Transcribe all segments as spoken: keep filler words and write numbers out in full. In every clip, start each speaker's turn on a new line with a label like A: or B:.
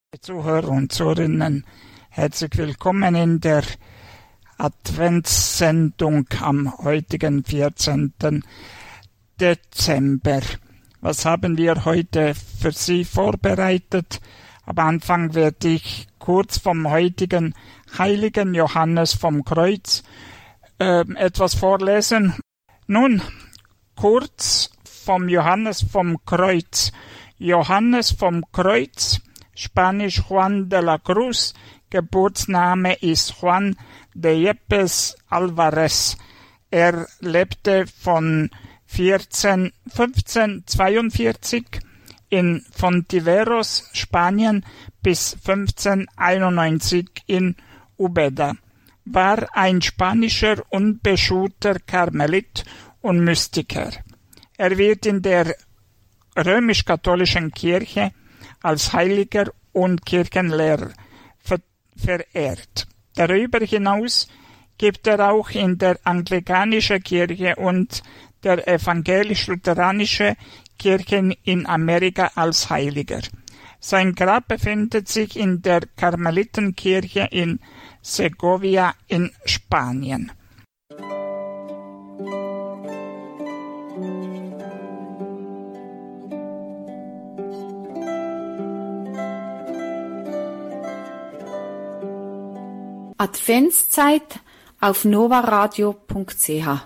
A: Zuhörer und Zuhörerinnen, herzlich willkommen in der Adventssendung am heutigen vierzehnten Dezember. Was haben wir heute für Sie vorbereitet? Am Anfang werde ich kurz vom heutigen heiligen Johannes vom Kreuz äh, etwas vorlesen. Nun, kurz vom Johannes vom Kreuz. Johannes vom Kreuz, Spanisch Juan de la Cruz, Geburtsname ist Juan de Yepes Alvarez. Er lebte von fünfzehnhundertzweiundvierzig in Fontiveros, Spanien, bis fünfzehnhunderteinundneunzig in Úbeda. War ein spanischer unbeschulter Karmelit und Mystiker. Er wird in der römisch-katholischen Kirche als Heiliger und Kirchenlehrer ver- verehrt. Darüber hinaus gibt er auch in der anglikanischen Kirche und der evangelisch-lutheranischen Kirche in Amerika als Heiliger. Sein Grab befindet sich in der Karmelitenkirche in Segovia in Spanien.
B: Adventszeit auf novaradio punkt c h.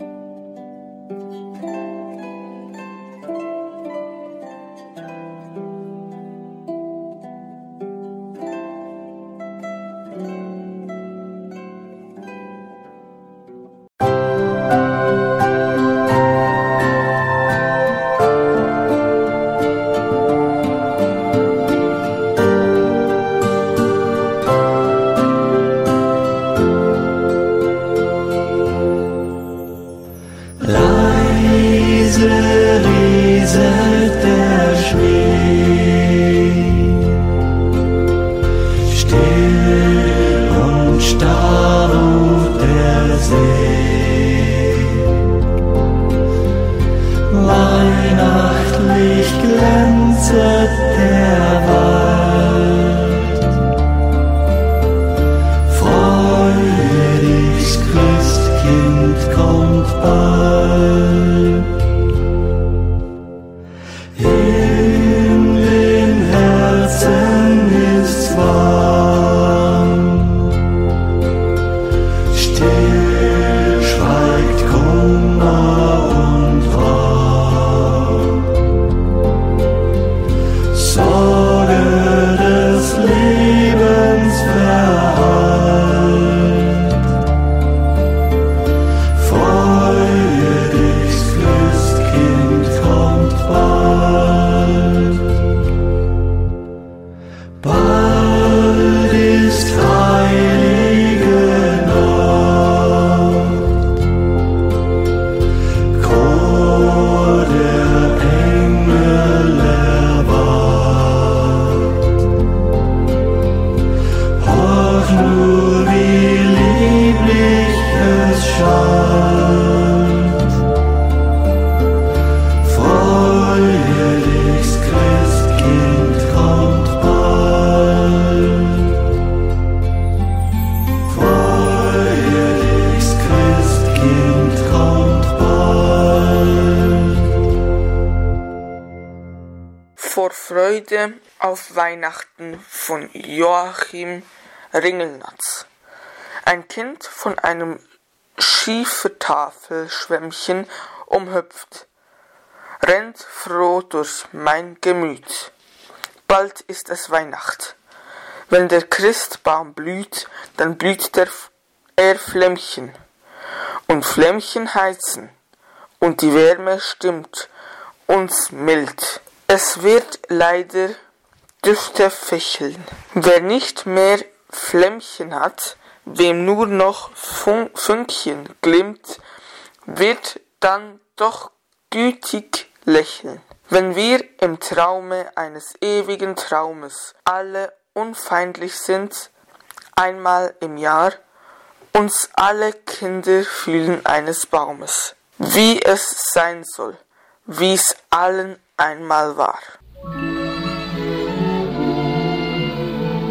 C: Vor Freude auf Weihnachten von Joachim Ringelnatz. Ein Kind von einem Schiefertafelschwämmchen umhüpft, rennt froh durch mein Gemüt. Bald ist es Weihnacht. Wenn der Christbaum blüht, dann blüht der er Flämmchen. Und Flämmchen heizen, und die Wärme stimmt uns mild. Es wird leider Düfte fächeln. Wer nicht mehr Flämmchen hat, wem nur noch Fun- Fünkchen glimmt, wird dann doch gütig lächeln. Wenn wir im Traume eines ewigen Traumes alle unfeindlich sind, einmal im Jahr, uns alle Kinder fühlen eines Baumes, wie es sein soll, wie's allen einmal war.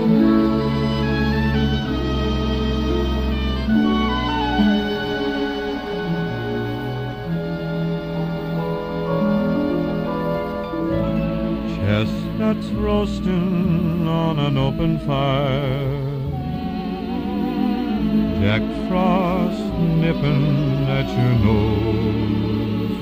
D: Cakes roasting on an open fire, Jack Frost nipping at your nose,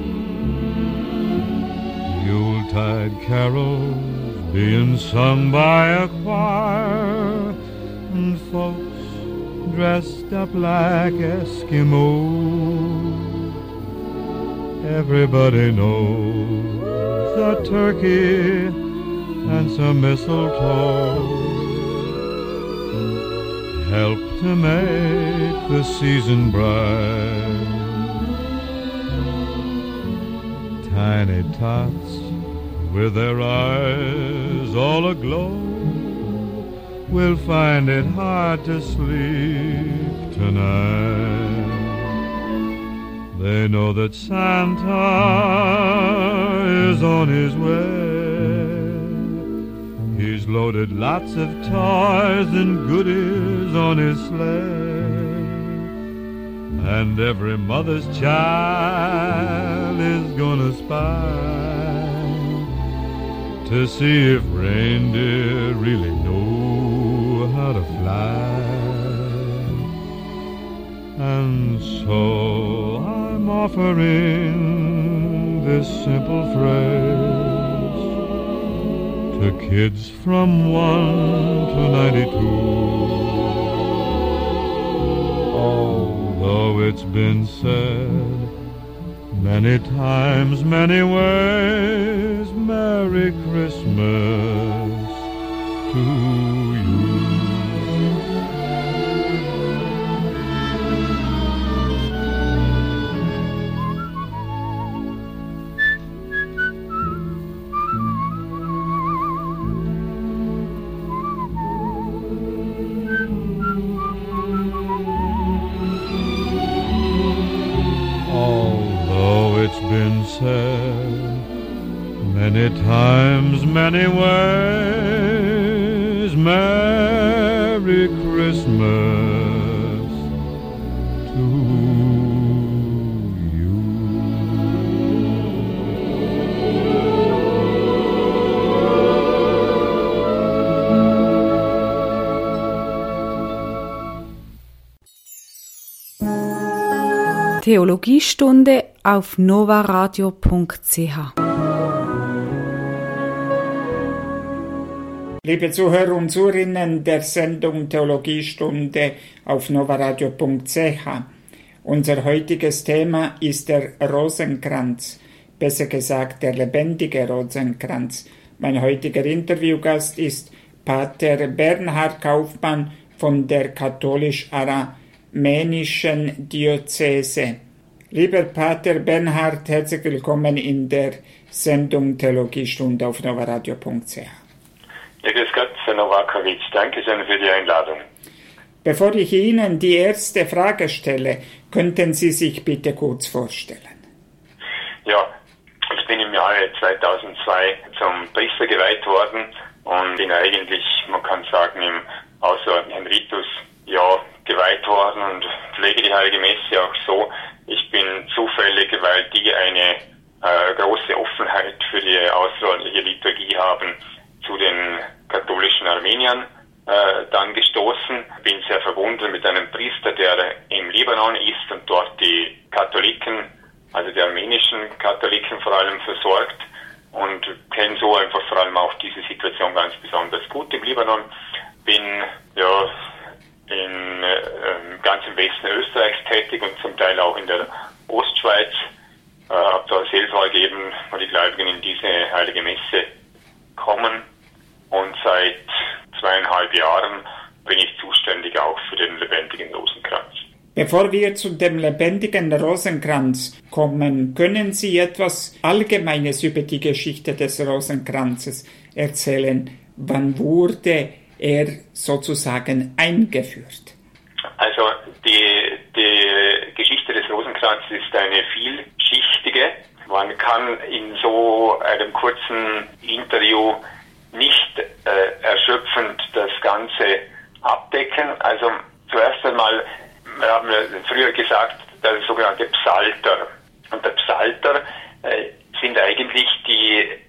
D: Yuletide carols being sung by a choir, and folks dressed up like Eskimos. Everybody knows a turkey and some mistletoe help to make the season bright. Tiny tots with their eyes all aglow will find it hard to sleep tonight. They know that Santa is on his way. He's loaded lots of toys and goodies on his sleigh, and every mother's child is gonna spy to see if reindeer really know how to fly. And so I'm offering this simple phrase to kids from one to ninety-two. Although it's been said many times, many ways, Merry Christmas to you. Been said many times, many ways, Merry Christmas to you.
B: Theologiestunde auf novaradio punkt c h.
A: Liebe Zuhörer und Zuhörerinnen der Sendung Theologiestunde auf novaradio punkt c h. Unser heutiges Thema ist der Rosenkranz, besser gesagt der lebendige Rosenkranz. Mein heutiger Interviewgast ist Pater Bernhard Kaufmann von der katholisch-aramenischen Diözese. Lieber Pater Bernhard, herzlich willkommen in der Sendung Theologiestunde auf novaradio punkt c h.
E: Ja, grüß Gott, Herr Novakovic. Danke schön für die Einladung.
A: Bevor ich Ihnen die erste Frage stelle, könnten Sie sich bitte kurz vorstellen?
E: Ja, ich bin im Jahre zweitausendzwei zum Priester geweiht worden und bin eigentlich, man kann sagen, im außerordentlichen Ritus ja, geweiht worden und pflege die Heilige Messe auch so. Ich bin zufällig, weil die eine äh, große Offenheit für die außerordentliche Liturgie haben, zu den katholischen Armeniern äh, dann gestoßen. Bin sehr verbunden mit einem Priester, der im Libanon ist und dort die Katholiken, also die armenischen Katholiken vor allem versorgt, und kenne so einfach vor allem auch diese Situation ganz besonders gut im Libanon. Bin ja in äh, ganz im Westen Österreichs tätig und zum Teil auch in der Ostschweiz. Äh, habe da Seelsorge eben, wo die Gläubigen in diese heilige Messe kommen. Und seit zweieinhalb Jahren bin ich zuständig auch für den lebendigen Rosenkranz.
A: Bevor wir zu dem lebendigen Rosenkranz kommen, können Sie etwas Allgemeines über die Geschichte des Rosenkranzes erzählen? Wann wurde er sozusagen eingeführt?
E: Also die, die Geschichte des Rosenkranzes ist eine vielschichtige. Man kann in so einem kurzen Interview nicht äh, erschöpfend das Ganze abdecken. Also zuerst einmal, wir haben früher gesagt, der sogenannte Psalter. Und der Psalter äh, sind eigentlich die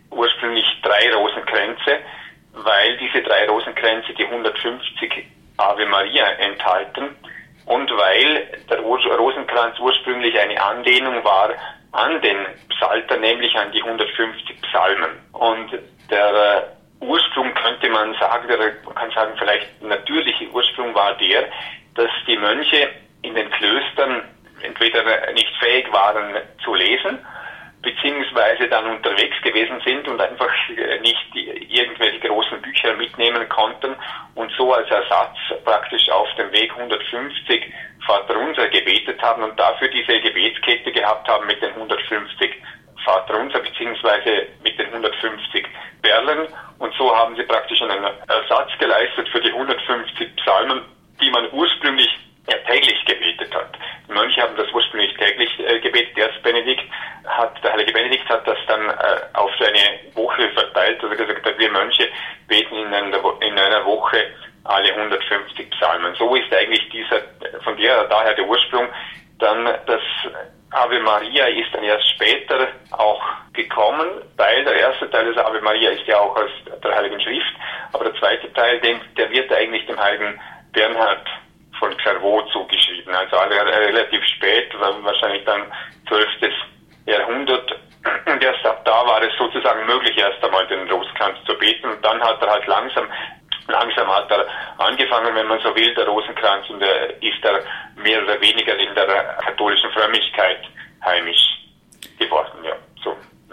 E: ursprünglich drei Rosenkränze, weil diese drei Rosenkränze die hundertfünfzig Ave Maria enthalten und weil der Rosenkranz ursprünglich eine Anlehnung war an den Psalter, nämlich an die hundertfünfzig Psalmen. Und der Ursprung könnte man sagen, der, man kann sagen, vielleicht natürliche Ursprung war der, dass die Mönche in den Klöstern entweder nicht fähig waren zu lesen, beziehungsweise dann unterwegs gewesen sind und einfach nicht irgendwelche großen Bücher mitnehmen konnten und so als Ersatz praktisch auf dem Weg hundertfünfzig Vaterunser gebetet haben und dafür diese Gebetskette gehabt haben mit den hundertfünfzig Vaterunser beziehungsweise mit den hundertfünfzig Perlen, und so haben sie praktisch einen Ersatz geleistet für die hundertfünfzig Psalmen, die man ursprünglich ja, täglich gebetet hat. Die Mönche haben das ursprünglich täglich äh, gebetet. Erst Benedikt hat, der heilige Benedikt hat das dann äh, auf eine Woche verteilt, also gesagt hat, wir Mönche beten in einer, in einer Woche alle hundertfünfzig Psalmen. So ist eigentlich dieser, von der, daher der Ursprung. Dann das Ave Maria ist dann erst später auch gekommen, weil der erste Teil des Ave Maria ist ja auch aus der Heiligen Schrift, aber der zweite Teil, den, der wird eigentlich dem heiligen Bernhard von Clairvaux zugeschrieben, also relativ spät, wahrscheinlich dann zwölftes Jahrhundert. Und erst ab da war es sozusagen möglich, erst einmal den Rosenkranz zu beten. Und dann hat er halt langsam, langsam hat er angefangen, wenn man so will, der Rosenkranz, und er ist er mehr oder weniger in der katholischen Frömmigkeit heimisch geworden. Ja, so.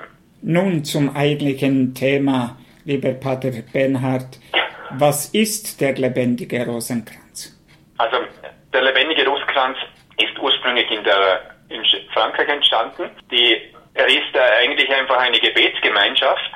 A: Nun zum eigentlichen Thema, lieber Pater Bernhard. Was ist der lebendige Rosenkranz?
E: Also der lebendige Rosenkranz ist ursprünglich in der in Frankreich entstanden. Die, er ist äh, eigentlich einfach eine Gebetsgemeinschaft,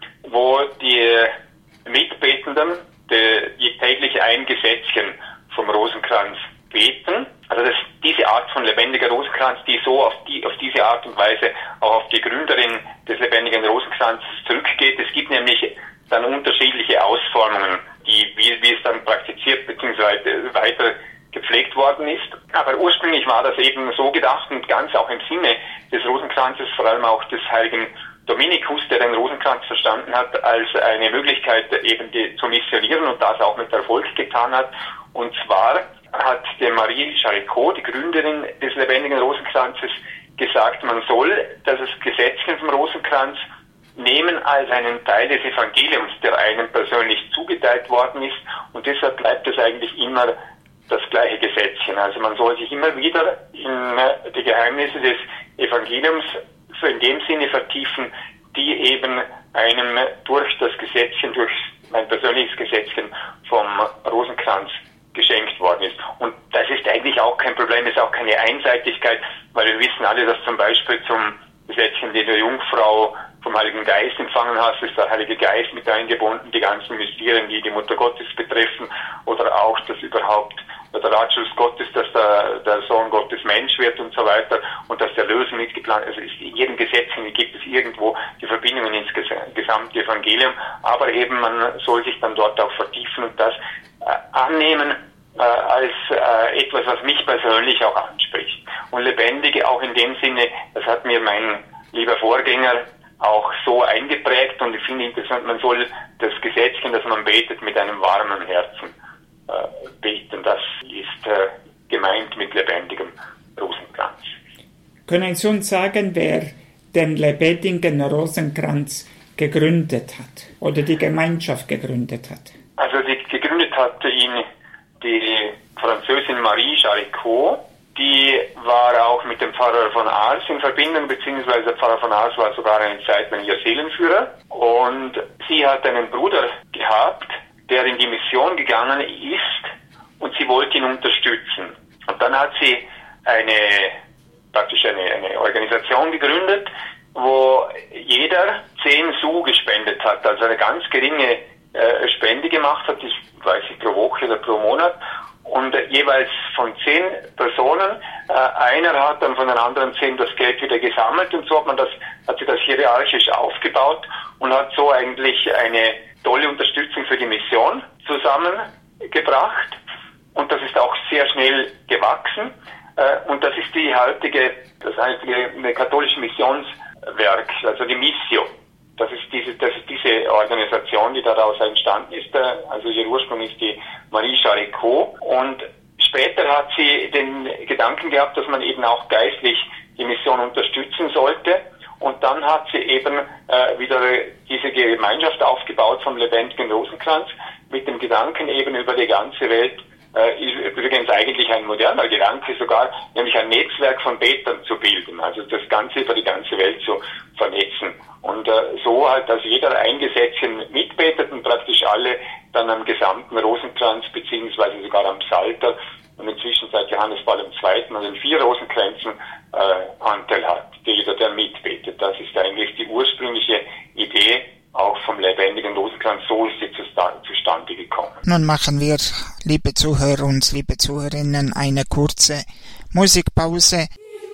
E: wo die Mitbetenden die, die täglich ein Gesetzchen vom Rosenkranz beten. Also das, diese Art von lebendiger Rosenkranz, die so auf, die, auf diese Art und Weise auch auf die Gründerin des lebendigen Rosenkranzes zurückgeht. Es gibt nämlich dann unterschiedliche Ausformungen, die, wie, wie es dann praktiziert bzw. weiter gepflegt worden ist. Aber ursprünglich war das eben so gedacht und ganz auch im Sinne des Rosenkranzes, vor allem auch des heiligen Dominikus, der den Rosenkranz verstanden hat als eine Möglichkeit eben die, zu missionieren und das auch mit Erfolg getan hat. Und zwar hat die Marie Charicot, die Gründerin des lebendigen Rosenkranzes, gesagt, man soll das Gesetzchen vom Rosenkranz nehmen als einen Teil des Evangeliums, der einem persönlich zugeteilt worden ist, und deshalb bleibt es eigentlich immer das gleiche Gesetzchen. Also man soll sich immer wieder in die Geheimnisse des Evangeliums so in dem Sinne vertiefen, die eben einem durch das Gesetzchen, durch mein persönliches Gesetzchen vom Rosenkranz geschenkt worden ist. Und das ist eigentlich auch kein Problem, ist auch keine Einseitigkeit, weil wir wissen alle, dass zum Beispiel zum Gesetzchen, die der Jungfrau vom Heiligen Geist empfangen hast, ist der Heilige Geist mit eingebunden, die ganzen Mysterien, die die Mutter Gottes betreffen, oder auch, dass überhaupt der Ratschluss Gottes, dass der, der Sohn Gottes Mensch wird und so weiter, und dass der Lösung mitgeplant ist. Also in jedem Gesetzchen gibt es irgendwo die Verbindungen ins gesamte Evangelium, aber eben man soll sich dann dort auch vertiefen und das äh, annehmen äh, als äh, etwas, was mich persönlich auch anspricht. Und lebendige auch in dem Sinne, das hat mir mein lieber Vorgänger auch so eingeprägt, und ich finde interessant, man soll das Gesetzchen, das man betet, mit einem warmen Herzen äh, beten. Das ist äh, gemeint mit lebendigem Rosenkranz.
A: Können Sie uns sagen, wer den lebendigen Rosenkranz gegründet hat oder die Gemeinschaft gegründet hat?
E: Also die, gegründet hat ihn die Französin Marie Charicot. Die war auch mit dem Pfarrer von Ars in Verbindung, beziehungsweise der Pfarrer von Ars war sogar eine Zeit lang ihr Seelenführer. Und sie hat einen Bruder gehabt, der in die Mission gegangen ist, und sie wollte ihn unterstützen. Und dann hat sie eine, praktisch eine, eine Organisation gegründet, wo jeder zehn Sou gespendet hat, also eine ganz geringe äh, Spende gemacht hat, ich weiß nicht, pro Woche oder pro Monat. Und äh, jeweils von zehn Personen, äh, einer hat dann von den anderen zehn das Geld wieder gesammelt, und so hat man das, hat sie das hierarchisch aufgebaut und hat so eigentlich eine tolle Unterstützung für die Mission zusammengebracht. Und das ist auch sehr schnell gewachsen. Äh, und das ist die heutige, das heutige katholische Missionswerk, also die Missio. das ist diese, das ist diese Organisation, die daraus entstanden ist. Also ihr Ursprung ist die Marie Charicot. Und später hat sie den Gedanken gehabt, dass man eben auch geistlich die Mission unterstützen sollte. Und dann hat sie eben äh, wieder diese Gemeinschaft aufgebaut vom lebendigen Rosenkranz mit dem Gedanken eben über die ganze Welt, äh, übrigens eigentlich ein moderner Gedanke sogar, nämlich ein Netzwerk von Betern zu bilden, also das Ganze über die ganze Welt zu vernetzen. Und äh, so halt, dass jeder ein Gesetzchen mitbetet und praktisch alle dann am gesamten Rosenkranz beziehungsweise sogar am Psalter und inzwischen seit Johannes Paul der Zweite und den vier Rosenkränzen äh, Anteil hat, jeder, der mitbetet. Das ist eigentlich die ursprüngliche Idee auch vom lebendigen Rosenkranz, so ist sie zustande gekommen.
A: Nun machen wir, liebe Zuhörer und liebe Zuhörerinnen, eine kurze Musikpause.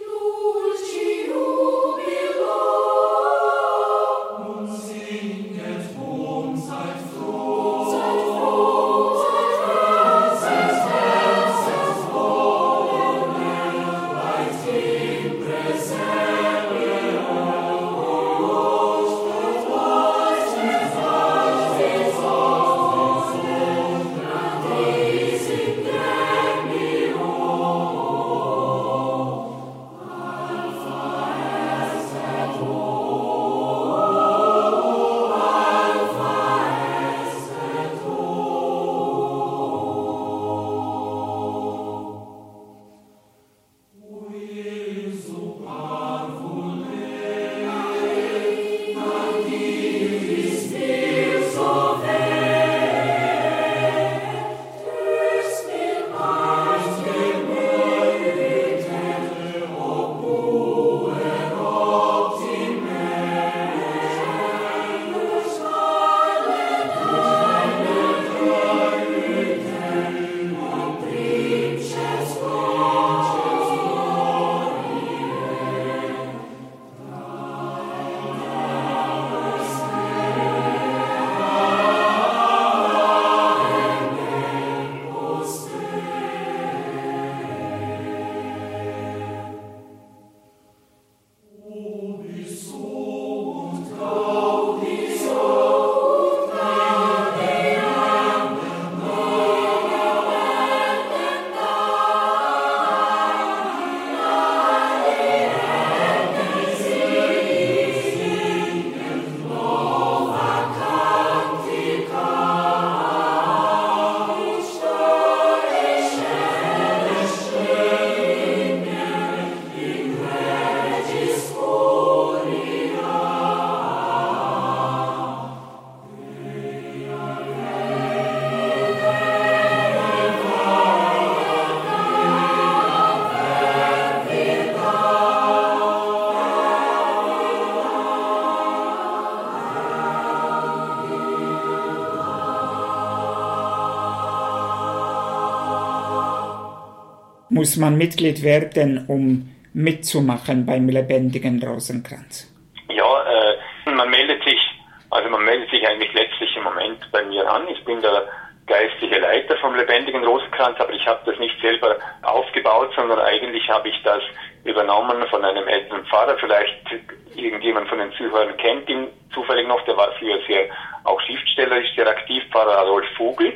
A: Muss man Mitglied werden, um mitzumachen beim lebendigen Rosenkranz?
E: Ja, äh, man meldet sich, also man meldet sich eigentlich letztlich im Moment bei mir an. Ich bin der geistliche Leiter vom lebendigen Rosenkranz, aber ich habe das nicht selber aufgebaut, sondern eigentlich habe ich das übernommen von einem älteren Pfarrer. Vielleicht irgendjemand von den Zuhörern kennt ihn zufällig noch, der war früher sehr auch schriftstellerisch sehr aktiv, Pfarrer Adolf Vogel.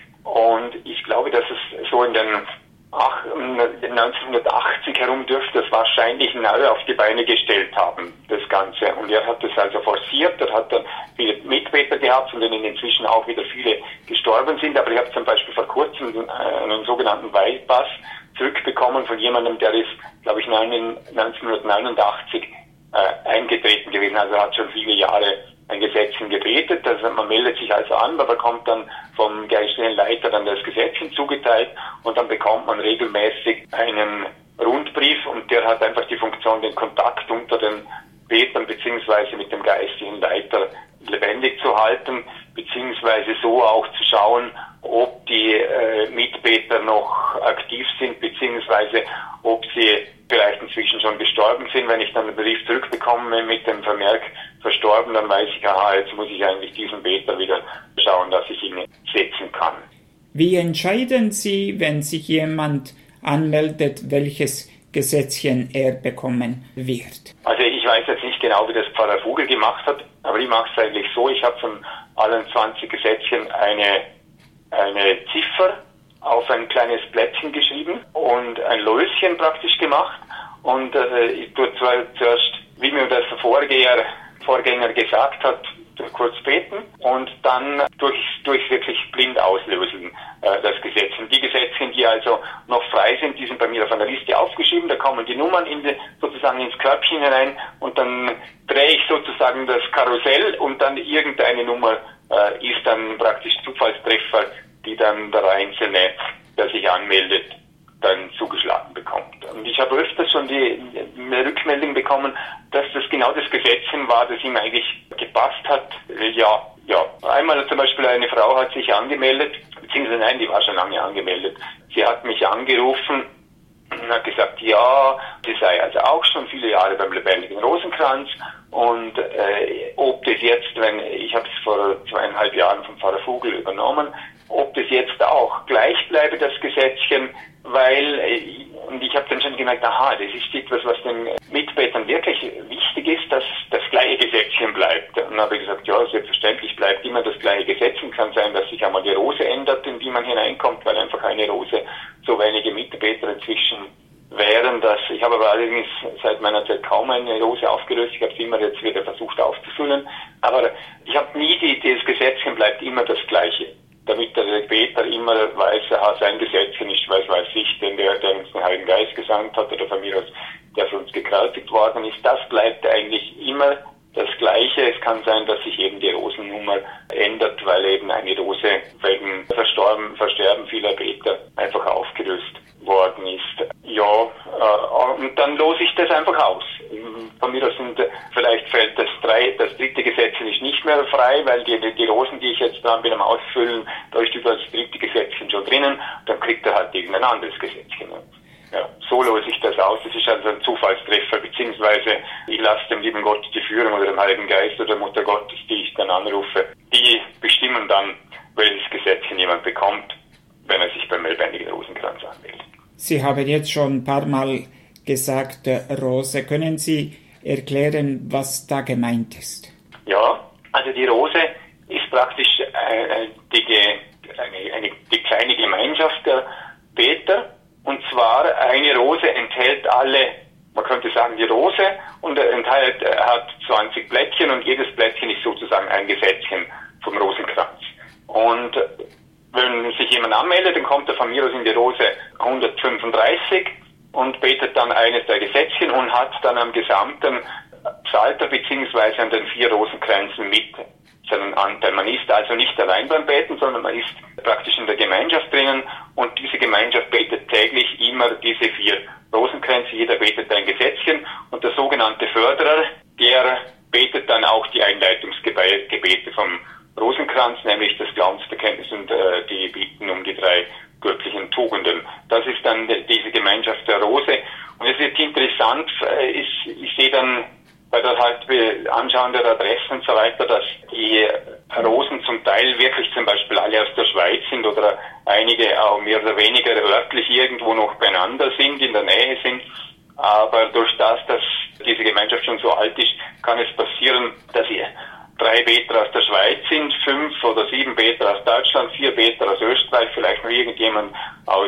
E: Und ich glaube, dass es so in den neunzehnhundertachtzig herum dürfte es wahrscheinlich neu auf die Beine gestellt haben, das Ganze. Und er hat das also forciert, er hat dann viele Mitbeter gehabt, von denen inzwischen auch wieder viele gestorben sind. Aber ich habe zum Beispiel vor kurzem einen sogenannten Weihpass zurückbekommen von jemandem, der ist, glaube ich, neunzehnhundertneunundachtzig äh, eingetreten gewesen. Also er hat schon viele Jahre ein Gesetzchen gebetet, also man meldet sich also an, man bekommt dann vom geistlichen Leiter dann das Gesetzchen zugeteilt und dann bekommt man regelmäßig einen Rundbrief und der hat einfach die Funktion, den Kontakt unter den Betern beziehungsweise mit dem geistlichen Leiter lebendig zu halten, beziehungsweise so auch zu schauen, ob die äh, Mitbeter noch aktiv sind, beziehungsweise ob sie vielleicht inzwischen schon gestorben sind. Wenn ich dann einen Brief zurückbekomme mit dem Vermerk verstorben, dann weiß ich, aha, jetzt muss ich eigentlich diesen Beter wieder schauen, dass ich ihn setzen kann.
A: Wie entscheiden Sie, wenn sich jemand anmeldet, welches Gesetzchen er bekommen wird?
E: Also ich ich weiß jetzt nicht genau, wie das Pfarrer Vogel gemacht hat, aber ich mache es eigentlich so, ich habe von allen zwanzig Gesetzchen eine, eine Ziffer auf ein kleines Blättchen geschrieben und ein Läuschen praktisch gemacht. Und äh, ich tue zwar zuerst, wie mir das Vorgänger, Vorgänger gesagt hat, kurz beten und dann durch, durch wirklich blind auslösen äh, das Gesetzchen. Die Gesetzchen, die also noch frei sind, die sind bei mir auf einer Liste aufgeschrieben, da kommen die Nummern in die, sozusagen ins Körbchen hinein und dann drehe ich sozusagen das Karussell und dann irgendeine Nummer äh, ist dann praktisch Zufallstreffer, die dann der Einzelne, der sich anmeldet, dann zugeschlagen bekommt. Und ich habe öfters schon die, die Rückmeldung bekommen, dass das genau das Gesetzchen war, das ihm eigentlich gepasst hat. Ja, ja. Einmal zum Beispiel eine Frau hat sich angemeldet, beziehungsweise nein, die war schon lange angemeldet. Sie hat mich angerufen und hat gesagt, ja, sie sei also auch schon viele Jahre beim Lebendigen Rosenkranz und äh, ob das jetzt, wenn ich habe es vor zweieinhalb Jahren vom Pfarrer Vogel übernommen, ob das jetzt auch gleich bleibe, das Gesetzchen, weil, und ich habe dann schon gemerkt, aha, das ist etwas, was den Mitbetern wirklich wichtig ist, dass das gleiche Gesetzchen bleibt. Und dann habe ich gesagt, ja, selbstverständlich bleibt immer das gleiche Gesetzchen. Kann sein, dass sich einmal die Rose ändert, in die man hineinkommt, weil einfach eine Rose so wenige Mitbeter inzwischen wären. Dass ich habe aber allerdings seit meiner Zeit kaum eine Rose aufgelöst. Ich habe sie immer jetzt wieder versucht aufzufüllen. Aber ich habe nie die Idee, das Gesetzchen bleibt immer das gleiche. Damit der Beter immer weiß, aha, sein Gesetzchen ist, weiß, weiß ich, denn der, der uns den Heiligen Geist gesandt hat, oder von mir aus, der für uns gekreuzigt worden ist, das bleibt eigentlich immer das Gleiche. Es kann sein, dass sich eben die Rosennummer ändert, weil eben eine Rose wegen Verstorben, Versterben vieler Beter einfach aufgelöst worden ist. Ja, äh, und dann lose ich das einfach aus. Von mir aus sind, vielleicht fällt das drei, das dritte Gesetzchen ist nicht mehr frei, weil die, die, die Rosen, die ich jetzt dran bin am Ausfüllen, da ist über das dritte Gesetzchen schon drinnen, dann kriegt er halt irgendein anderes Gesetzchen. Ja, so lose ich das aus. Das ist also ein Zufallstreffer, beziehungsweise ich lasse dem lieben Gott die Führung oder dem Heiligen Geist oder der Mutter Gottes, die ich dann anrufe, die bestimmen dann, welches Gesetzchen jemand bekommt, wenn er sich beim Lebendigen Rosenkranz anmeldet.
A: Sie haben jetzt schon ein paar Mal gesagt, Rose. Können Sie erklären, was da gemeint ist?
E: Ja, also die Rose ist praktisch äh, die, eine, eine, die kleine Gemeinschaft der Beter. Und zwar eine Rose enthält alle, man könnte sagen die Rose, und enthält, hat zwanzig Blättchen und jedes Blättchen ist sozusagen ein Gesetzchen vom Rosenkranz. Und wenn sich jemand anmeldet, dann kommt er von mir aus in die Rose hundertfünfunddreißig und betet dann eines der Gesetzchen und hat dann am gesamten Psalter beziehungsweise an den vier Rosenkränzen mit seinen Anteil. Man ist also nicht allein beim Beten, sondern man ist praktisch in der Gemeinschaft drinnen und diese Gemeinschaft betet täglich immer diese vier Rosenkränze. Jeder betet ein Gesetzchen und der sogenannte Förderer, der betet dann auch die Einleitungsgebete vom Rosenkranz, nämlich das Glaubensbekenntnis und äh, die Bitten um die drei göttlichen Tugenden. Das ist dann de, diese Gemeinschaft der Rose. Und es ist interessant, äh, ich, ich sehe dann bei der halt Anschauen der Adressen und so weiter, dass die Rosen zum Teil wirklich zum Beispiel alle aus der Schweiz sind oder einige auch mehr oder weniger örtlich irgendwo noch beieinander sind, in der Nähe sind. Aber durch das, dass diese Gemeinschaft schon so alt ist, kann es passieren, dass ihr drei Beter aus der Schweiz sind, fünf oder sieben Beter aus Deutschland, vier Beter aus Österreich, vielleicht noch irgendjemand aus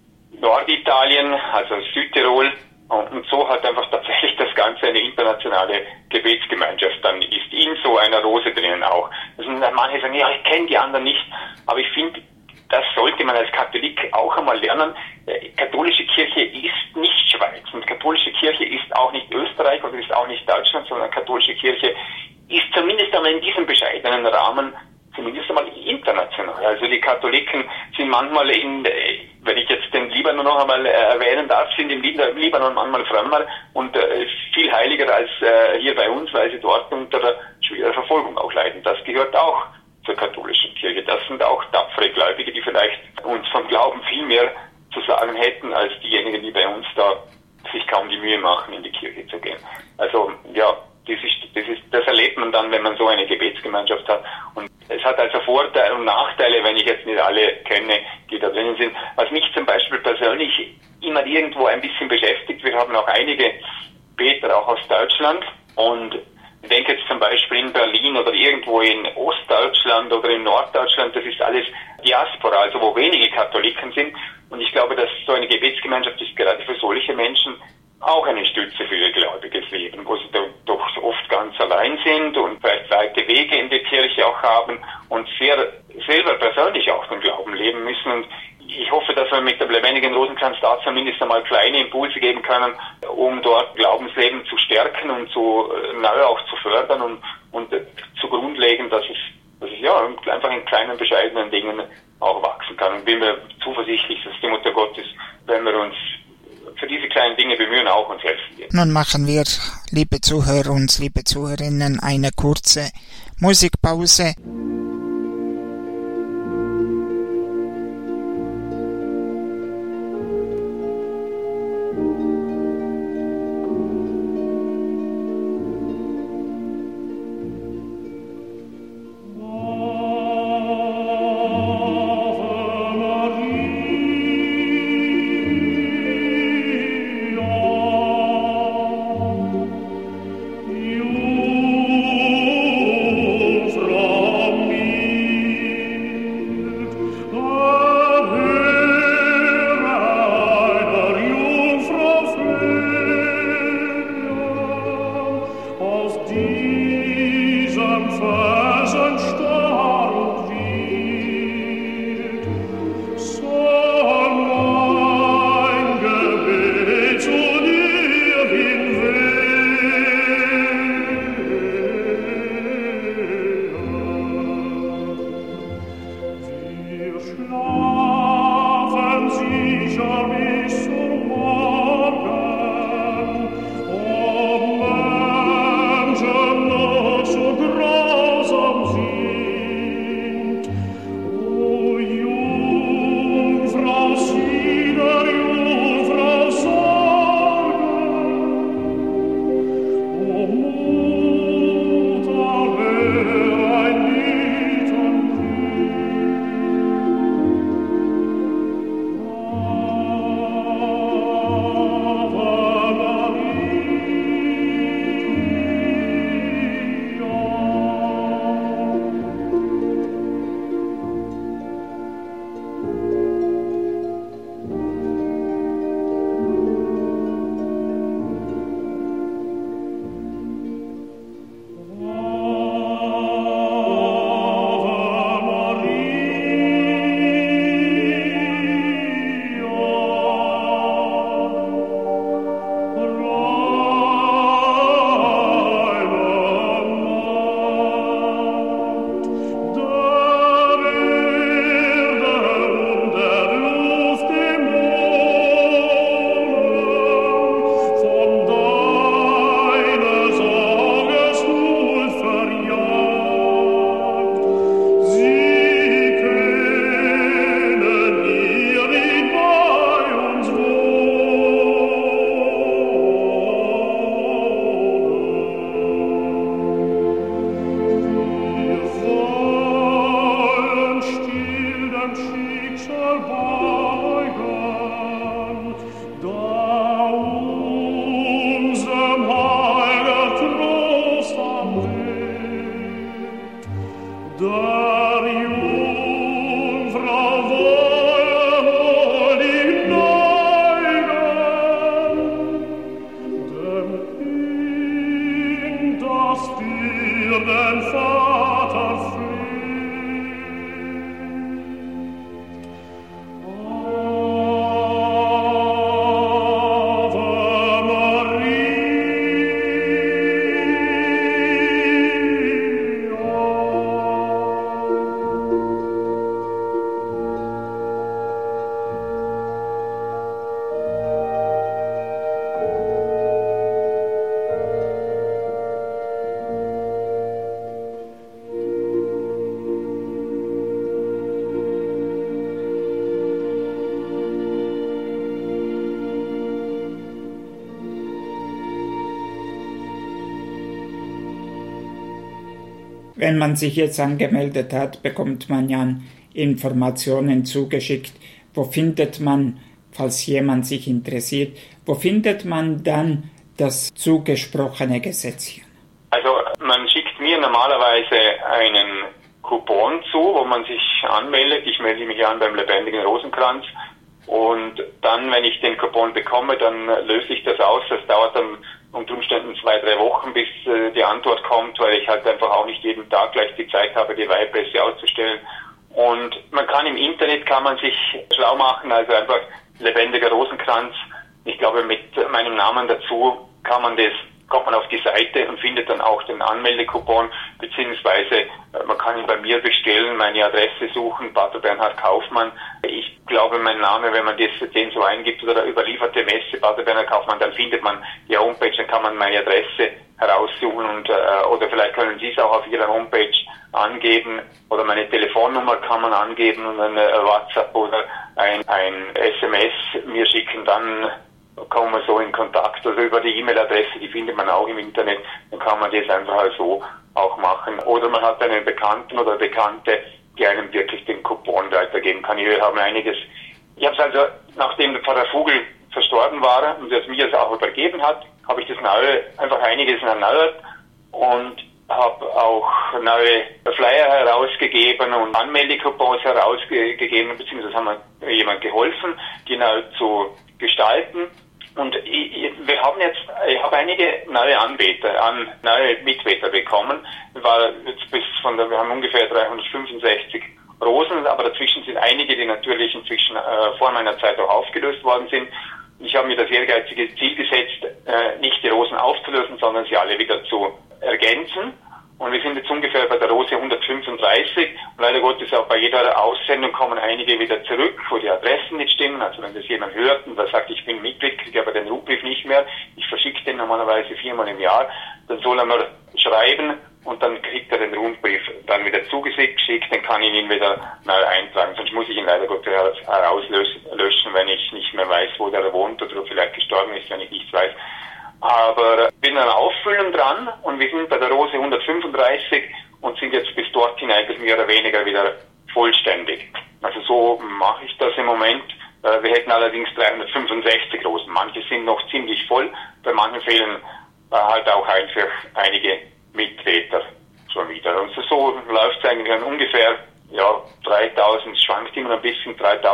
E: Norditalien, also aus Südtirol. Und so hat einfach tatsächlich das Ganze eine internationale Gebetsgemeinschaft. Dann ist in so einer Rose drinnen auch. Also manche sagen, ja, ich kenne die anderen nicht, aber ich finde, das sollte man als Katholik auch einmal lernen. Katholische Kirche ist nicht Schweiz und katholische Kirche ist auch nicht Österreich oder ist auch nicht Deutschland, sondern katholische Kirche ist zumindest einmal in diesem bescheidenen Rahmen zumindest einmal international. Also die Katholiken sind manchmal in, wenn ich jetzt den Libanon noch einmal erwähnen darf, sind im Libanon manchmal frömmer und viel heiliger als hier bei uns, weil sie dort unter schwerer Verfolgung auch leiden. Das gehört auch zur katholischen Kirche. Das sind auch tapfere Gläubige, die vielleicht uns vom Glauben viel mehr zu sagen hätten, als diejenigen, die bei uns da sich kaum die Mühe machen, in die Kirche zu gehen. Also, ja, das ist, das ist, das erlebt man dann, wenn man so eine Gebetsgemeinschaft hat. Und es hat also Vorteile und Nachteile, wenn ich jetzt nicht alle kenne, die da drinnen sind. Was mich zum Beispiel persönlich immer irgendwo ein bisschen beschäftigt, wir haben auch einige Beter auch aus Deutschland, Und ich denke jetzt zum Beispiel in Berlin oder irgendwo in Ostdeutschland oder in Norddeutschland, das ist alles Diaspora, also wo wenige Katholiken sind. Und ich glaube, dass so eine Gebetsgemeinschaft ist gerade für solche Menschen auch eine Stütze für ihr gläubiges Leben, wo sie doch oft ganz allein sind und vielleicht weite Wege in die Kirche auch haben und sehr selber persönlich auch den Glauben leben müssen. Und ich hoffe, dass wir mit dem lebendigen Rosenkranz da zumindest einmal kleine Impulse geben können, um dort Glaubensleben zu stärken und zu neu auch zu fördern und, und zugrunde legen, dass es, dass es ja einfach in kleinen, bescheidenen Dingen auch wachsen kann. Und bin mir zuversichtlich, dass die Mutter Gottes, wenn wir uns für diese kleinen Dinge bemühen, auch uns helfen wird.
A: Nun machen wir, liebe Zuhörer und liebe Zuhörerinnen, eine kurze Musikpause. Wenn man sich jetzt angemeldet hat, bekommt man ja Informationen zugeschickt. Wo findet man, falls jemand sich interessiert, wo findet man dann das zugesprochene Gesetzchen?
E: Also man schickt mir normalerweise einen Coupon zu, wo man sich anmeldet. Ich melde mich an beim Lebendigen Rosenkranz. Und dann, wenn ich den Coupon bekomme, dann löse ich das aus. Das dauert dann unter Umständen zwei, drei Wochen, bis äh, die Antwort kommt, weil ich halt einfach auch nicht jeden Tag gleich die Zeit habe, die Weihpässe auszustellen. Und man kann im Internet, kann man sich schlau machen, also einfach Lebendiger Rosenkranz. Ich glaube, mit meinem Namen dazu kann man das, kommt man auf die Seite und findet dann auch den Anmeldekupon, beziehungsweise man kann ihn bei mir bestellen, meine Adresse suchen, Pater Bernhard Kaufmann. Ich glaube, mein Name, wenn man das, den so eingibt, oder überlieferte Messe, Pater Bernhard Kaufmann, dann findet man die Homepage, dann kann man meine Adresse heraussuchen und äh, oder vielleicht können Sie es auch auf Ihrer Homepage angeben oder meine Telefonnummer kann man angeben und ein äh, WhatsApp oder ein, ein S M S mir schicken, dann kommen wir so in Kontakt, also über die E-Mail-Adresse, die findet man auch im Internet, dann kann man das einfach halt so auch machen. Oder man hat einen Bekannten oder Bekannte, die einem wirklich den Coupon weitergeben kann. Wir haben einiges, ich habe es also, nachdem der Pfarrer Vogel verstorben war und er es mir das auch übergeben hat, habe ich das neue, einfach einiges erneuert und habe auch neue Flyer herausgegeben und Anmeldecoupons herausgegeben, beziehungsweise haben wir jemand geholfen, die neu zu gestalten. Und ich, wir haben jetzt, ich habe einige neue Anbeter, an, neue Mitbeter bekommen. War jetzt bis von der, wir haben ungefähr dreihundertfünfundsechzig Rosen, aber dazwischen sind einige, die natürlich inzwischen äh, vor meiner Zeit auch aufgelöst worden sind. Ich habe mir das ehrgeizige Ziel gesetzt, äh, nicht die Rosen aufzulösen, sondern sie alle wieder zu ergänzen. Und wir sind jetzt ungefähr bei der Rose hundertfünfunddreißig. Und leider Gottes auch bei jeder Aussendung kommen einige wieder zurück, wo die Adressen nicht stimmen. Also wenn das jemand hört und da sagt, ich bin Mitglied, kriege aber den Rufbrief nicht mehr. Ich verschicke den normalerweise viermal im Jahr. Dann soll er mir schreiben und dann kriegt er den Rundbrief dann wieder zugeschickt. Dann kann ich ihn wieder neu eintragen. Sonst muss ich ihn leider Gottes herauslöschen, wenn ich nicht mehr weiß, wo der wohnt oder vielleicht gestorben ist, wenn ich nichts weiß. Aber bin an Auffüllen dran und wir sind bei der Rose hundertfünfunddreißig und sind jetzt bis dorthin eigentlich mehr oder weniger wieder vollständig. Also so mache ich das im Moment. Wir hätten allerdings dreihundertfünfundsechzig Rosen. Manche sind noch ziemlich voll, bei manchen fehlen halt auch einfach einige Mittäter schon wieder. Und so läuft es eigentlich an ungefähr ja, dreitausend, schwankt immer ein bisschen,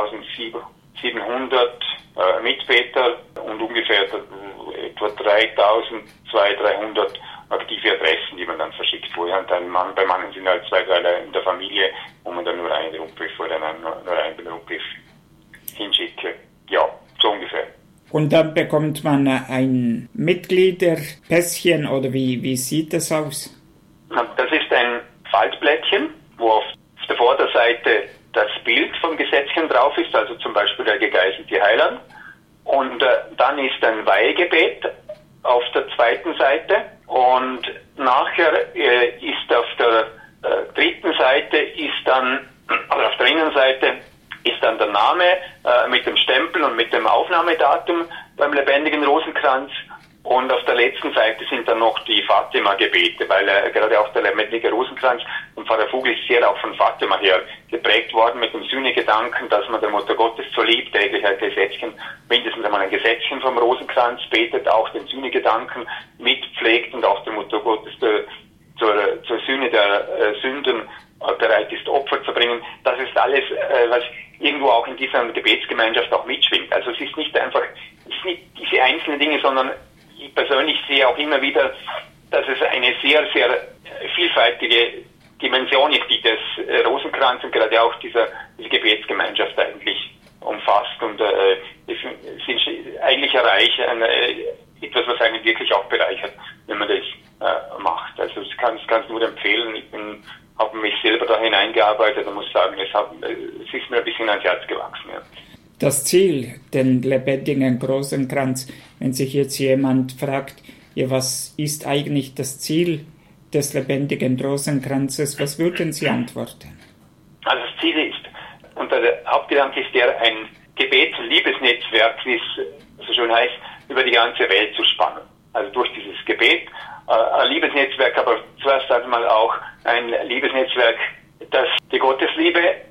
E: dreitausendsiebenhundert äh, Mitbeter und ungefähr etwa dreitausendzweihundert, dreihundert aktive Adressen, die man dann verschickt. Wo halt ein Mann, bei manchen sind halt zwei, drei in der Familie, wo man dann nur einen Rundbrief oder einen, nur einen Rundbrief hinschickt. Ja, so ungefähr.
A: Und dann bekommt man ein Mitgliederpässchen oder wie, wie sieht das aus?
E: Das ist ein Faltblättchen, wo auf der Vorderseite das Bild vom Gesetzchen drauf ist, also zum Beispiel der gegeißelte Heiland. Und äh, dann ist ein Weihegebet auf der zweiten Seite und nachher äh, ist auf der äh, dritten Seite ist dann, oder auf der Innenseite ist dann der Name äh, mit dem Stempel und mit dem Aufnahmedatum beim Lebendigen Rosenkranz. Und auf der letzten Seite sind dann noch die Fatima-Gebete, weil äh, gerade auch der Lebendige Rosenkranz und Pfarrer Vogel ist sehr auch von Fatima her geprägt worden mit dem Sühnegedanken, dass man der Mutter Gottes so liebt, täglich ein Gesetzchen, mindestens einmal ein Gesetzchen vom Rosenkranz betet, auch den Sühnegedanken mitpflegt und auch der Mutter Gottes der, zur, zur Sühne der äh, Sünden äh, bereit ist, Opfer zu bringen. Das ist alles, äh, was irgendwo auch in dieser Gebetsgemeinschaft auch mitschwingt. Also es ist nicht einfach, es sind nicht diese einzelnen Dinge, sondern ich persönlich sehe auch immer wieder, dass es eine sehr, sehr vielfältige Dimension ist, die das Rosenkranz und gerade auch dieser, diese Gebetsgemeinschaft eigentlich umfasst und äh, es sind eigentlich erreicht, äh, etwas, was einen wirklich auch bereichert, wenn man das äh, macht. Also ich kann es nur empfehlen. Ich bin, habe mich selber da hineingearbeitet und muss sagen, es, hat, es ist mir ein bisschen ans Herz gewachsen. Ja.
A: Das Ziel, den Lebendigen Rosenkranz, wenn sich jetzt jemand fragt, ja, was ist eigentlich das Ziel des Lebendigen Rosenkranzes, was würden Sie antworten?
E: Also das Ziel ist, und der Hauptgedanke ist der, ein Gebets- und Liebesnetzwerk, wie es so schön heißt, über die ganze Welt zu spannen. Also durch dieses Gebet, äh, ein Liebesnetzwerk, aber zuerst einmal auch ein Liebesnetzwerk, das die Gottesliebe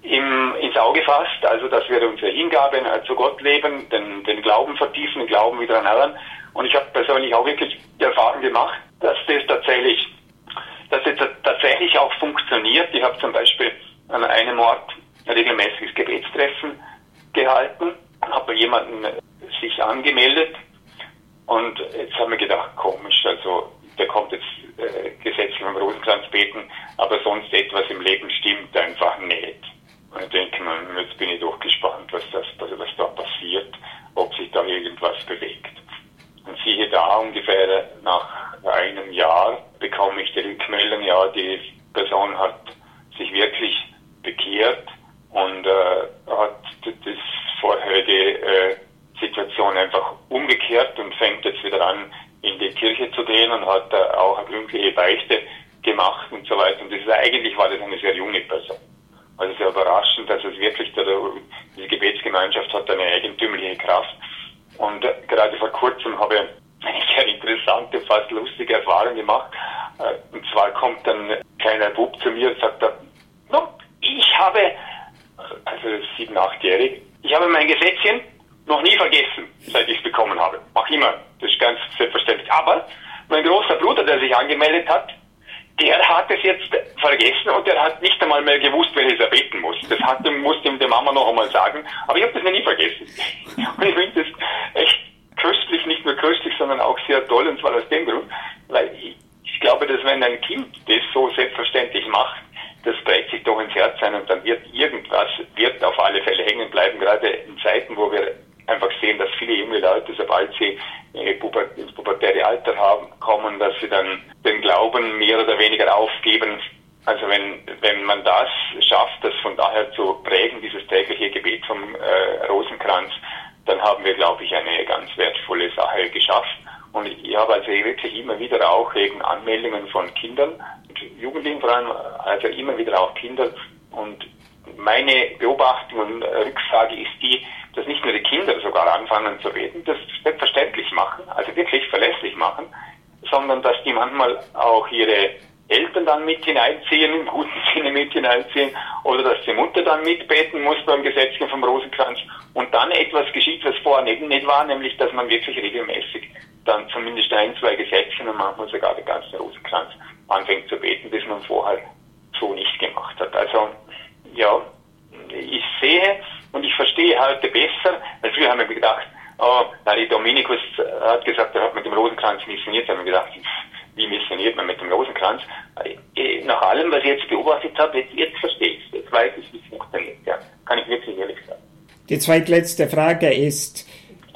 E: im, ins Auge fasst, also dass wir unsere Hingabe zu Gott leben, den, den Glauben vertiefen, den Glauben wieder erneuern. Und ich habe persönlich auch wirklich die Erfahrung gemacht, dass das tatsächlich, dass das tatsächlich auch funktioniert. Ich habe zum Beispiel an einem Ort ein regelmäßiges Gebetstreffen gehalten, habe jemanden sich angemeldet und jetzt haben wir gedacht, komisch, also der kommt jetzt äh, gesetzlich beim Rosenkranz beten, aber sonst etwas im Leben stimmt einfach nicht. Und ich denke, man, jetzt bin ich doch gespannt, was, das, was da passiert, ob sich da irgendwas bewegt. Und siehe da, ungefähr nach einem Jahr bekomme ich die Rückmeldung, ja, die Person hat sich wirklich bekehrt und äh, hat das vorherige äh, Situation einfach umgekehrt und fängt jetzt wieder an, in die Kirche zu gehen und hat äh, auch eine gründliche Beichte gemacht und so weiter. Und das ist, eigentlich war das eine sehr junge Person. Also sehr überraschend, dass es wirklich, der, diese Gebetsgemeinschaft hat eine eigentümliche Kraft. Und äh, gerade vor kurzem habe ich eine sehr interessante, fast lustige Erfahrung gemacht. Äh, und zwar kommt dann ein kleiner Bub zu mir und sagt, no, ich habe, also sieben-, achtjährig, ich habe mein Gesetzchen noch nie vergessen, seit ich es bekommen habe. Mach immer, das ist ganz selbstverständlich. Aber mein großer Bruder, der sich angemeldet hat, der hat es jetzt vergessen und der hat nicht einmal mehr gewusst, welches er beten muss. Das hat, musste ihm der Mama noch einmal sagen, aber ich habe das noch nie vergessen. Und ich finde das echt köstlich, nicht nur köstlich, sondern auch sehr toll, und zwar aus dem Grund, weil ich, ich glaube, dass wenn ein Kind das so selbstverständlich macht, das prägt sich doch ins Herz ein und dann wird irgendwas, wird auf alle Fälle hängen bleiben, gerade in Zeiten, wo wir einfach sehen, dass viele junge Leute, sobald sie ins pubertäre Alter haben, kommen, dass sie dann den Glauben mehr oder weniger aufgeben. Also wenn wenn man das schafft, das von daher zu prägen, dieses tägliche Gebet vom äh, Rosenkranz, dann haben wir, glaube ich, eine ganz wertvolle Sache geschafft. Und ich habe also wirklich immer wieder auch eben Anmeldungen von Kindern, Jugendlichen vor allem, also immer wieder auch Kinder. Und meine Beobachtung und Rückfrage ist die, dass nicht nur die Kinder sogar anfangen zu beten, das selbstverständlich machen, also wirklich verlässlich machen, sondern dass die manchmal auch ihre Eltern dann mit hineinziehen, im guten Sinne mit hineinziehen, oder dass die Mutter dann mitbeten muss beim Gesetzchen vom Rosenkranz und dann etwas geschieht, was vorher nicht war, nämlich dass man wirklich regelmäßig dann zumindest ein, zwei Gesetzchen und manchmal sogar den ganzen Rosenkranz anfängt zu beten, das man vorher so nicht gemacht hat. Also, ja, ich sehe und ich verstehe heute besser, weil früher haben wir gedacht, oh, Larry Dominikus hat gesagt, er hat mit dem Rosenkranz missioniert, haben wir gedacht, wie missioniert man mit dem Rosenkranz? Nach allem, was ich jetzt beobachtet habe, jetzt, jetzt verstehe ich es, jetzt weiß ich, wie es funktioniert, ja, kann ich wirklich ehrlich sagen.
A: Die zweitletzte Frage ist,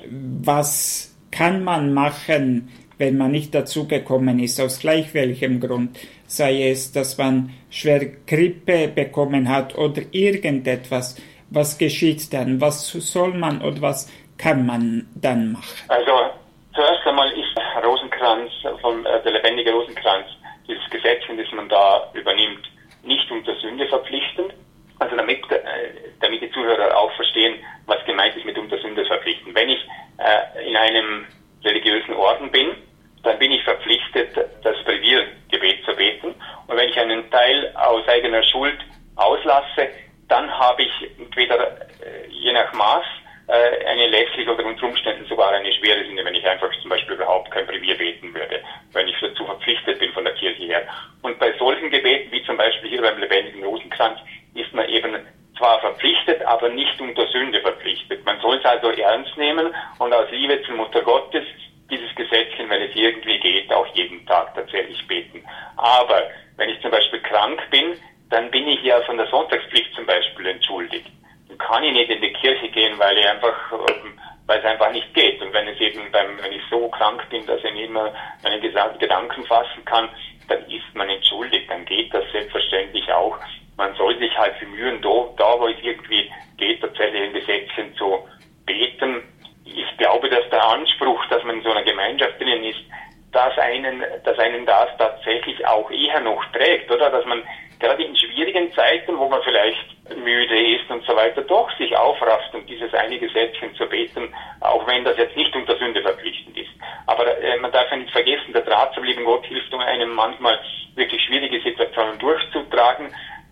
A: was kann man machen, wenn man nicht dazugekommen ist, aus gleich welchem Grund, sei es, dass man schwer Grippe bekommen hat oder irgendetwas, was geschieht dann, was soll man oder was kann man dann machen?
E: Also zuerst einmal ist der Rosenkranz, vom, äh, der lebendige Rosenkranz, dieses Gesetzchen, das man da übernimmt, nicht unter Sünde verpflichtend. Also damit, äh, damit die Zuhörer auch verstehen, was gemeint ist mit unter Sünde verpflichtend. Wenn ich äh, in einem religiösen Orden bin, dann bin ich verpflichtet, das Breviergebet zu beten. Und wenn ich einen Teil aus eigener Schuld auslasse, dann habe ich entweder äh, je nach Maß äh, eine lässliche oder unter Umständen sogar eine schwere Sünde, wenn ich einfach zum Beispiel überhaupt kein Brevier beten würde, wenn ich dazu verpflichtet bin von der Kirche her. Und bei solchen Gebeten, wie zum Beispiel hier beim lebendigen Rosenkranz, ist man eben zwar verpflichtet, aber nicht unter Sünde verpflichtet. Man soll es also ernst nehmen und aus Liebe zur Mutter Gottes dieses Gesetzchen, wenn es irgendwie geht, auch jeden Tag tatsächlich beten. Aber wenn ich zum Beispiel krank bin, dann bin ich ja von der Sonntagspflicht zum Beispiel entschuldigt. Dann kann ich nicht in die Kirche gehen, weil ich einfach, weil es einfach nicht geht. Und wenn es eben beim, wenn ich so krank bin, dass ich nicht mehr meinen Gedanken fassen kann, dann ist man entschuldigt. Dann geht das selbstverständlich auch. Man soll sich halt bemühen, da, da wo es irgendwie geht, tatsächlich ein Gesetzchen zu beten. Ich glaube, dass der Anspruch, dass man in so einer Gemeinschaft drinnen ist, dass einen, dass einen das tatsächlich auch eher noch trägt, oder? Dass man gerade in schwierigen Zeiten, wo man vielleicht müde ist und so weiter, doch sich aufrafft und dieses eine Gesetzchen zu beten, auch wenn das jetzt nicht unter Sünde verpflichtend ist. Aber äh, man darf ja nicht vergessen, der Draht zum lieben Gott hilft einem manchmal wirklich schwierige Situationen durchzutragen.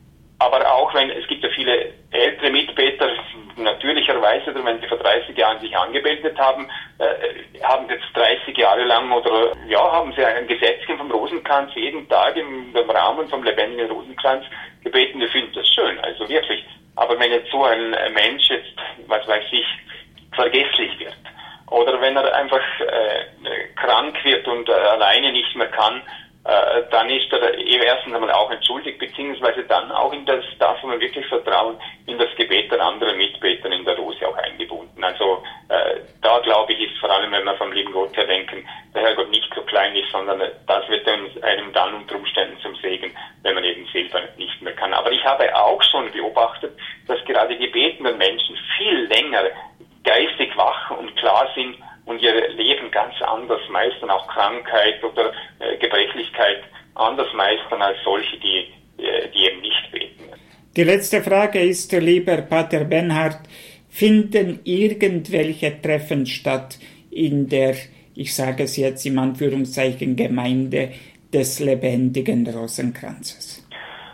E: aber auch wenn, es gibt ja viele ältere Mitbeter, natürlicherweise, oder wenn sie vor dreißig Jahren sich angemeldet haben, äh, haben jetzt dreißig Jahre lang oder, ja, haben sie ein Gesetzchen vom Rosenkranz jeden Tag im, im Rahmen vom lebendigen Rosenkranz gebeten. Wir finden das schön, also wirklich. Aber wenn jetzt so ein Mensch jetzt, was weiß ich, vergesslich wird, oder wenn er einfach äh, krank wird und äh, alleine nicht mehr kann, äh, dann ist er erstens einmal auch entschuldigt, beziehungsweise dann auch in das, darf man wirklich vertrauen, in das Gebet der anderen Mitbeter in der Rose auch eingebunden. Also äh, da glaube ich, ist vor allem, wenn wir vom lieben Gott her denken, der Herrgott nicht so klein ist, sondern das wird uns, einem dann unter Umständen zum Segen, wenn man eben selber nicht mehr kann. Aber ich habe auch schon beobachtet, dass gerade die betenden Menschen viel länger geistig wach und klar sind und ihr Leben ganz anders meistern, auch Krankheit oder äh, Gebrechlichkeit anders meistern als solche, die, äh, die eben nicht beten.
A: Die letzte Frage ist, lieber Pater Benhard, finden irgendwelche Treffen statt in der, ich sage es jetzt im Anführungszeichen, Gemeinde des lebendigen Rosenkranzes?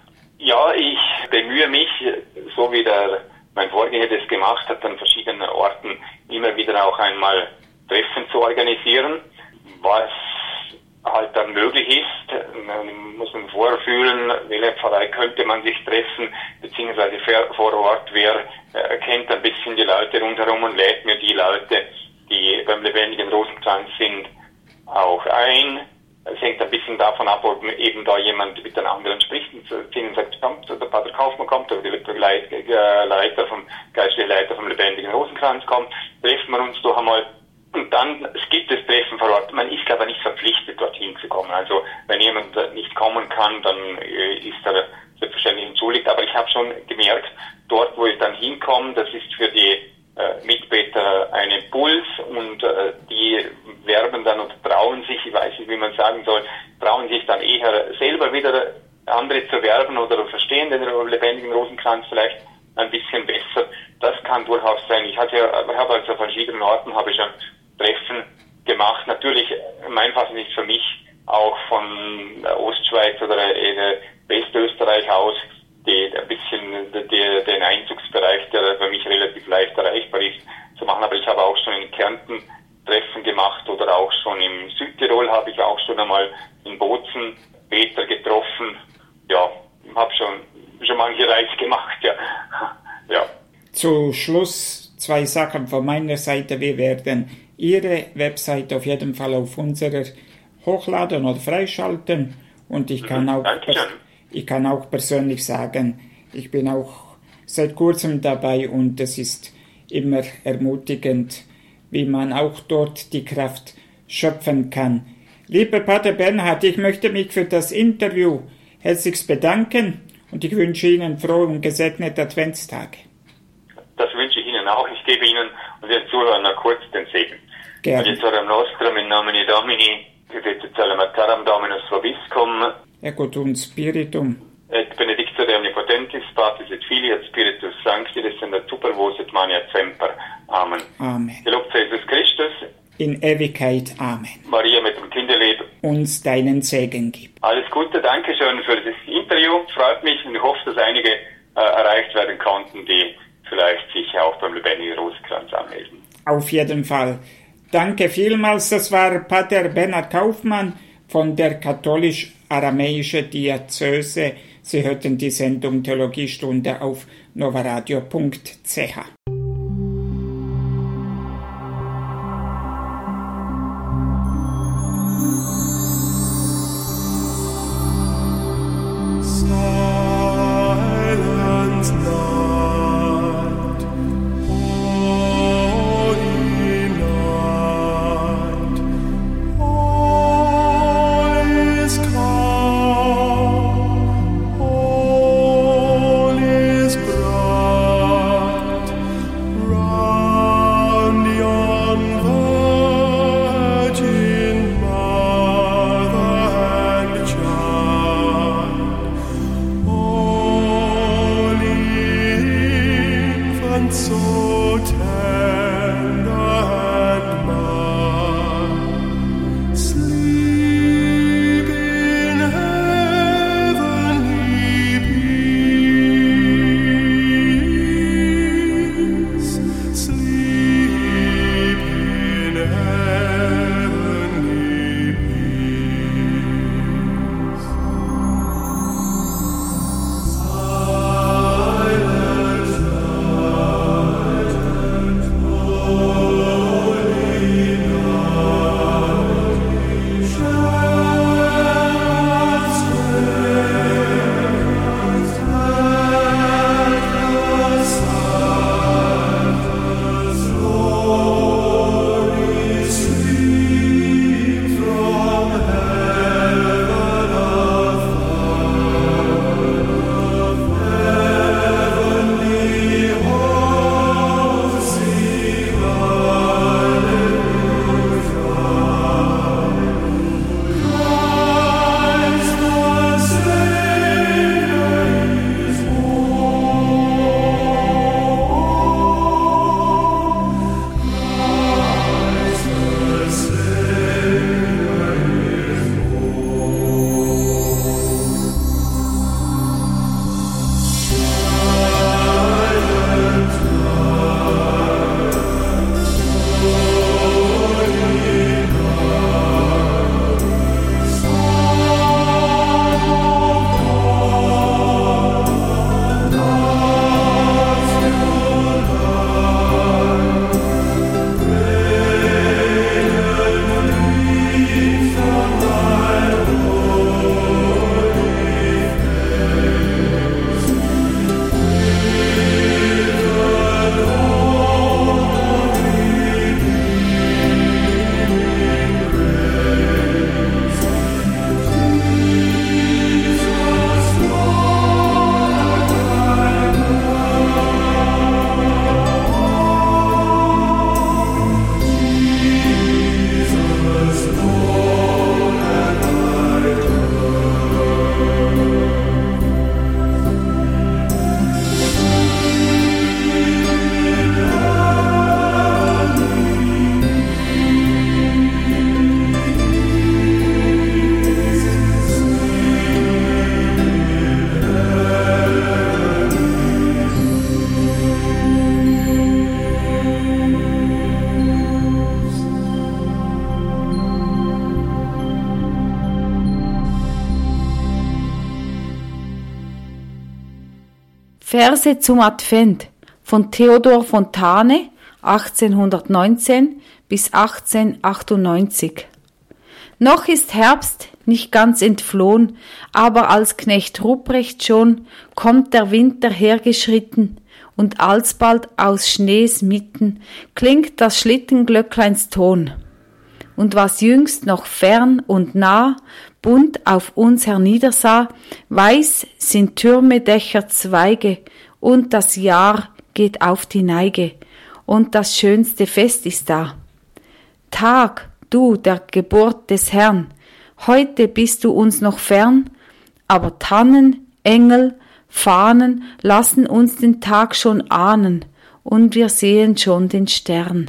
E: Ja, ich bemühe mich, so wie der mein Vorgänger das gemacht hat, an verschiedenen Orten immer wieder auch einmal Treffen zu organisieren, was halt dann möglich ist. Man muss man vorfühlen, welche Pfarrei könnte man sich treffen, beziehungsweise vor Ort, wer äh, kennt ein bisschen die Leute rundherum und lädt mir die Leute, die beim lebendigen Rosenkranz sind, auch ein. Es hängt ein bisschen davon ab, ob eben da jemand mit den anderen spricht und sagt, kommt, der Pater Kaufmann kommt, oder der Leiter vom, geistliche Leiter vom lebendigen Rosenkranz kommt, treffen wir uns doch einmal. Und dann, es gibt das Treffen vor Ort. Man ist aber nicht verpflichtet, dorthin zu kommen. Also, wenn jemand nicht kommen kann, dann ist er selbstverständlich entschuldigt. Aber ich habe schon gemerkt, dort, wo ich dann hinkomme, das ist für die äh, Mitbeter ein Impuls und äh, die werben dann und trauen sich, ich weiß nicht, wie man sagen soll, trauen sich dann eher selber wieder andere zu werben oder verstehen den lebendigen Rosenkranz vielleicht ein bisschen besser. Das kann durchaus sein. Ich hatte, ich habe also an verschiedenen Orten habe ich schon Treffen gemacht. Natürlich, mein Fass ist für mich auch von Ostschweiz oder Westösterreich aus die, ein bisschen die, den Einzugsbereich, der für mich relativ leicht erreichbar ist, zu machen. Aber ich habe auch schon in Kärnten Treffen gemacht oder auch schon im Südtirol habe ich auch schon einmal in Bozen Beter getroffen. Ja, habe schon, schon manche Reise gemacht, ja. ja.
A: Zu Schluss zwei Sachen von meiner Seite. Wir werden Ihre Website auf jeden Fall auf unserer hochladen oder freischalten und ich kann, auch, ich kann auch persönlich sagen, ich bin auch seit kurzem dabei und es ist immer ermutigend, wie man auch dort die Kraft schöpfen kann. Lieber Pater Benhard, ich möchte mich für das Interview herzlichst bedanken und ich wünsche Ihnen frohe und gesegnete Adventstage.
E: Das wünsche ich Ihnen auch. Ich gebe Ihnen und den Zuhörern noch kurz den Segen.
A: Gerne.
E: Adiutorium nostrum in nomine Domini, et salutaram Dominus vobiscum,
A: et ut spiritum,
E: et benedictere omnipotentis, Patris et Filii et Spiritus Sancti, descendat super vos et mania semper. Amen.
A: Amen.
E: Gelobt sei Jesus Christus.
A: In Ewigkeit. Amen.
E: Maria mit dem Kinderleben.
A: Uns deinen Segen gib.
E: Alles Gute, danke schön für das Interview. Freut mich und ich hoffe, dass einige äh, erreicht werden konnten, die vielleicht sich auch beim lebendigen Rosenkranz anmelden.
A: Auf jeden Fall. Danke vielmals. Das war Pater Benhard Kaufmann von der katholisch-aramäischen Diözese. Sie hörten die Sendung Theologiestunde auf novaradio punkt c h.
F: Sleep in heavenly peace.
B: Verse zum Advent von Theodor Fontane achtzehnhundertneunzehn bis achtzehnhundertachtundneunzig. Noch ist Herbst nicht ganz entflohen, aber als Knecht Ruprecht schon kommt der Winter hergeschritten, und alsbald aus Schnees mitten klingt das Schlittenglöckleins Ton. Und was jüngst noch fern und nah bunt auf uns herniedersah, weiß sind Türme, Dächer, Zweige, und das Jahr geht auf die Neige, und das schönste Fest ist da. Tag, du der Geburt des Herrn, heute bist du uns noch fern, aber Tannen, Engel, Fahnen lassen uns den Tag schon ahnen, und wir sehen schon den Stern.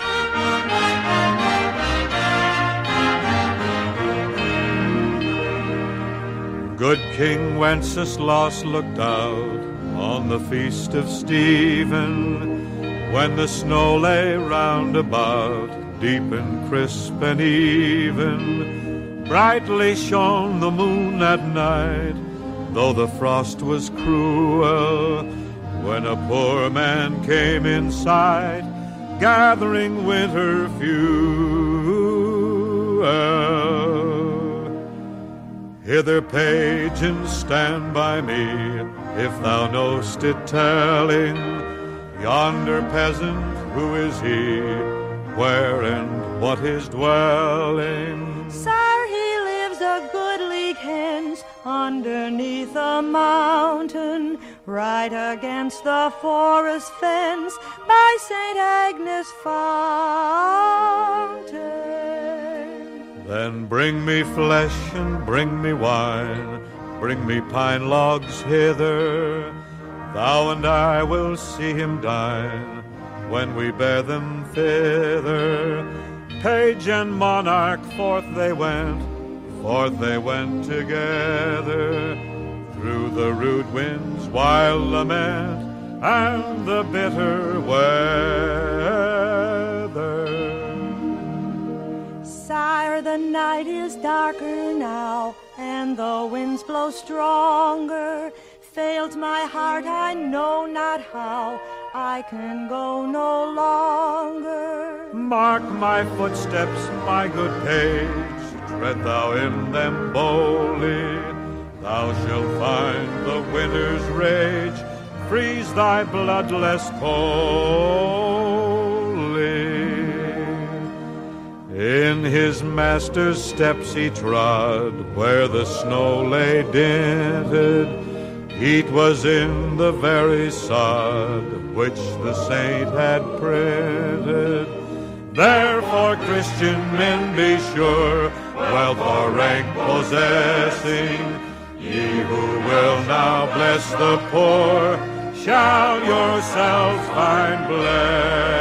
D: Good King Wenceslas looked out on the feast of Stephen, when the snow lay round about, deep and crisp and even. Brightly shone the moon at night, though the frost was cruel, when a poor man came in sight, gathering winter fuel. Hither, page, and stand by me, if thou know'st it telling, yonder peasant, who is he, where and what his dwelling?
F: Sir, he lives a good league hence, underneath a mountain, right against the forest fence, by Saint Agnes' fountain.
D: Then bring me flesh and bring me wine, bring me pine logs hither, thou and I will see him dine, when we bear them thither. Page and monarch, forth they went, forth they went together, through the rude wind's wild lament, and the bitter weather.
F: Sire, the night is darker now, and the winds blow stronger. Failed my heart, I know not how, I can go no longer.
D: Mark my footsteps, my good page, tread thou in them boldly. Thou shalt find the winter's rage freeze thy bloodless coldly. In his master's steps he trod, where the snow lay dinted. Heat was in the very sod which the saint had printed. Therefore, Christian men, be sure, wealth or rank possessing, ye who will now bless the poor, shall yourselves find blessing.